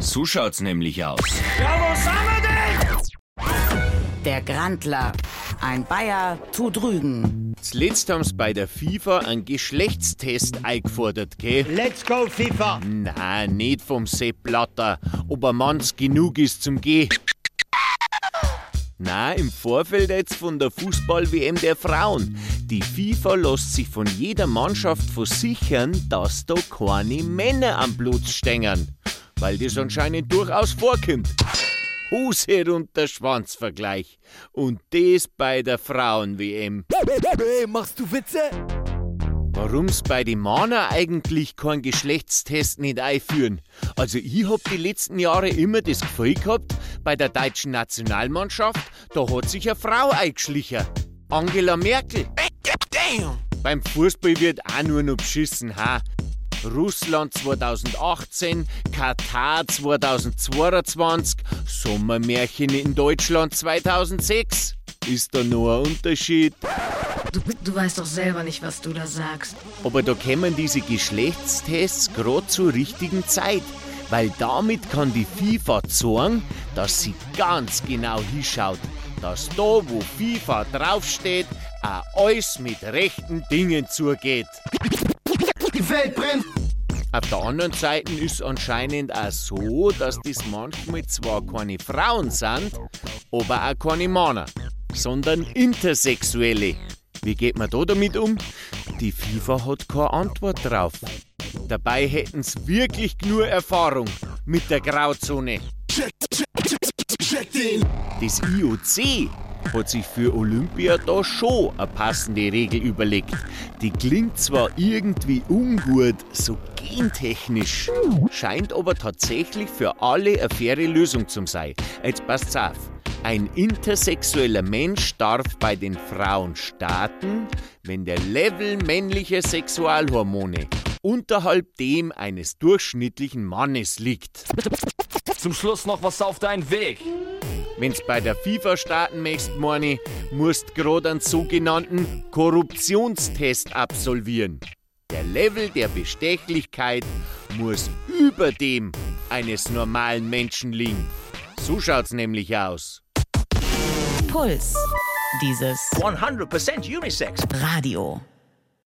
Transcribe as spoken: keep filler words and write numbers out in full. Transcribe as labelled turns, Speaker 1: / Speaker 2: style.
Speaker 1: So schaut's nämlich aus.
Speaker 2: Ja, wo sind wir denn?
Speaker 3: Der Grandler. Ein Bayer tut Rügen.
Speaker 4: Zuletzt haben sie bei der FIFA einen Geschlechtstest eingefordert, gell?
Speaker 2: Let's go, FIFA!
Speaker 4: Nein, nicht vom Sepp Blatter, ob ein Manns genug ist zum Gehen. Nein, im Vorfeld jetzt von der Fußball-W M der Frauen. Die FIFA lässt sich von jeder Mannschaft versichern, dass da keine Männer am Platz stehen. Weil das anscheinend durchaus vorkommt. Hose runter Schwanzvergleich. Und das bei der Frauen-W M.
Speaker 5: Hey, machst du Witze?
Speaker 4: Warum's bei den Männern eigentlich keinen Geschlechtstest nicht einführen? Also ich hab die letzten Jahre immer das Gefühl gehabt, bei der deutschen Nationalmannschaft, da hat sich eine Frau eingeschlichen. Angela Merkel.
Speaker 5: Damn.
Speaker 4: Beim Fußball wird auch nur noch beschissen, ha? Russland zweitausendachtzehn, Katar zweitausendzweiundzwanzig, Sommermärchen in Deutschland zweitausendsechs. Ist da noch ein Unterschied?
Speaker 6: Du, du weißt doch selber nicht, was du da sagst.
Speaker 4: Aber da kämen diese Geschlechtstests gerade zur richtigen Zeit. Weil damit kann die FIFA zeigen, dass sie ganz genau hinschaut. Dass da, wo FIFA draufsteht, auch alles mit rechten Dingen zugeht.
Speaker 2: Die Welt brennt!
Speaker 4: Auf der anderen Seite ist anscheinend auch so, dass das manchmal zwar keine Frauen sind, aber auch keine Männer, sondern Intersexuelle. Wie geht man da damit um? Die FIFA hat keine Antwort drauf. Dabei hätten sie wirklich nur Erfahrung mit der Grauzone. Das I O C hat sich für Olympia da schon eine passende Regel überlegt. Die klingt zwar irgendwie ungut, so gentechnisch, scheint aber tatsächlich für alle eine faire Lösung zu sein. Jetzt passt's auf. Ein intersexueller Mensch darf bei den Frauen starten, wenn der Level männlicher Sexualhormone unterhalb dem eines durchschnittlichen Mannes liegt.
Speaker 7: Zum Schluss noch was auf deinen Weg.
Speaker 4: Wenn's bei der FIFA starten möchtest, Moni, musst grad einen sogenannten Korruptionstest absolvieren. Der Level der Bestechlichkeit muss über dem eines normalen Menschen liegen. So schaut's nämlich aus.
Speaker 3: Puls. Dieses
Speaker 2: hundert Prozent Unisex.
Speaker 3: Radio.